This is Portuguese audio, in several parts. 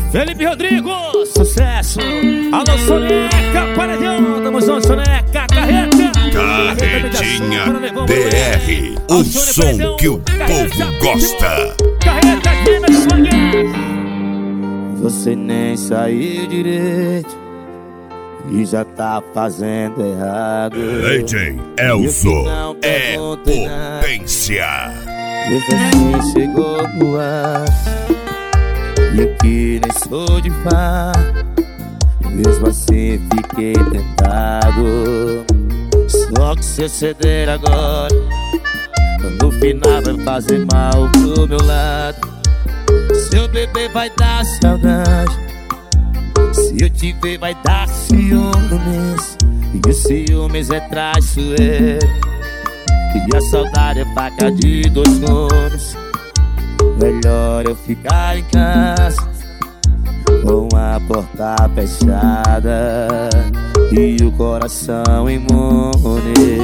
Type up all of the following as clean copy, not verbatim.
Felipe Rodrigo, sucesso. Alô, Soneca, paredão, tamo junto, Soneca, carreta. Carretinha DR, o som que o povo gosta. Carreta aqui, meu sonho. Você nem saiu direito e já tá fazendo errado. Leitem Elzo é potência. Mesmo assim chegou no ar, e eu que nem sou de fá, mesmo assim fiquei tentado. Só que se eu ceder agora, no final vai fazer mal pro meu lado. Seu bebê vai dar saudade, se eu te ver vai dar ciúmes, e o ciúmes é traiçoeiro, e a saudade é faca de dois gumes. Melhor eu ficar em casa, com a porta fechada e o coração imune.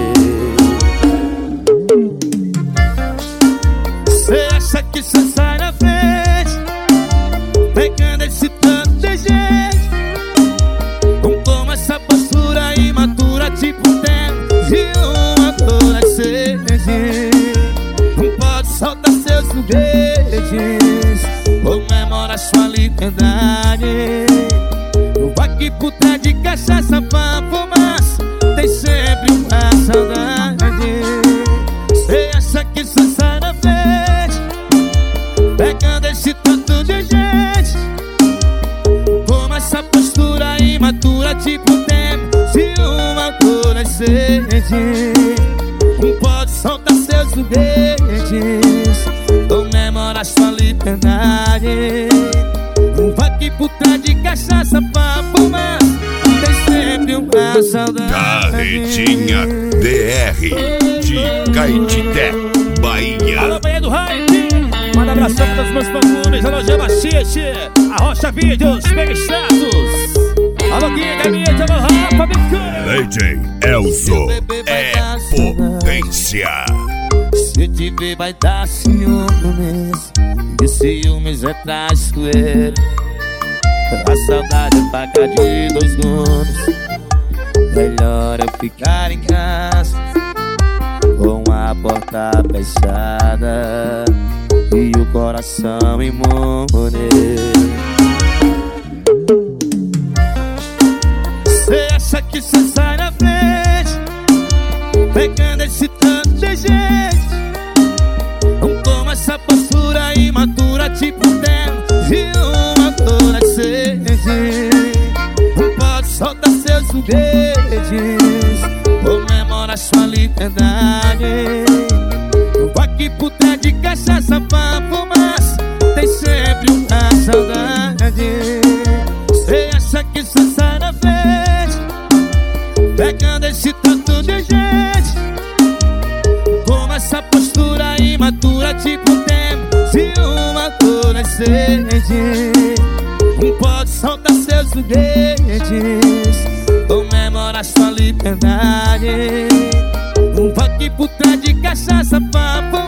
Cê acha que cê sai na frente, pegando esse tanto de gente, com essa postura imatura, tipo tempo de uma adolescente. Não pode soltar seus foguetes, comemora sua liberdade. Não vai que puta de cachaça pra fumaça, tem sempre uma saudade. Cê acha que cê sai na frente, pegando esse tanto de gente, com essa postura imatura, tipo tempo de uma adolescente. Não pode soltar seus foguetes, comemora sua liberdade. Não vai que puta de cachaça pra fumar, tem sempre uma saudade. Carretinha DR de Caetité, Bahia. Alô, Bahia do Hype. Manda abração para os meus fã-clubes. Alô, Gema Xixi, a Rocha Vídeos, bem status. Alô, Guinga, Mídia, alô, Rafa, Bicana. Leitem Elzo é potência. Se eu te ver vai dar ciúmes, e ciúmes é traiçoeiro, a saudade é faca de dois gumes. Melhor eu ficar em casa, com a porta fechada e o coração imune. Cê acha que cê sai na frente, pegando esse tanto de gente, com essa postura imatura, tipo tempo de uma adolescente. Não pode soltar seus foguetes, comemora sua liberdade. Não vai que puta de cachaça pra fumaça, tem sempre uma saudade. Cê acha que cê sai na frente, pegando esse tanto de gente, com essa postura imatura, tipo tempo de uma adolescente. Não pode soltar seus foguetes, comemora sua liberdade. Não vai que puta de cachaça pra